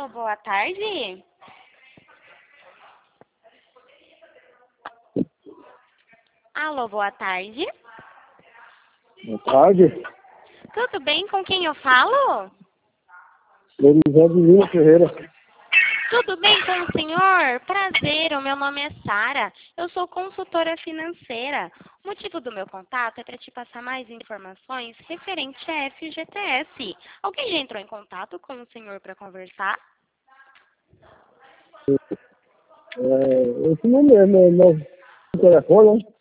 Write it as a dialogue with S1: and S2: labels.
S1: Alô, boa tarde. Alô, boa tarde.
S2: Boa tarde.
S1: Tudo bem? Com quem eu falo?
S2: Lorizé de Lima Ferreira.
S1: Tudo bem com o senhor? Prazer, o meu nome é Sara. Eu sou consultora financeira. O motivo do meu contato é para te passar mais informações referente a FGTS. Alguém já entrou em contato com o senhor para conversar?
S2: Esse número é meu telefone, né?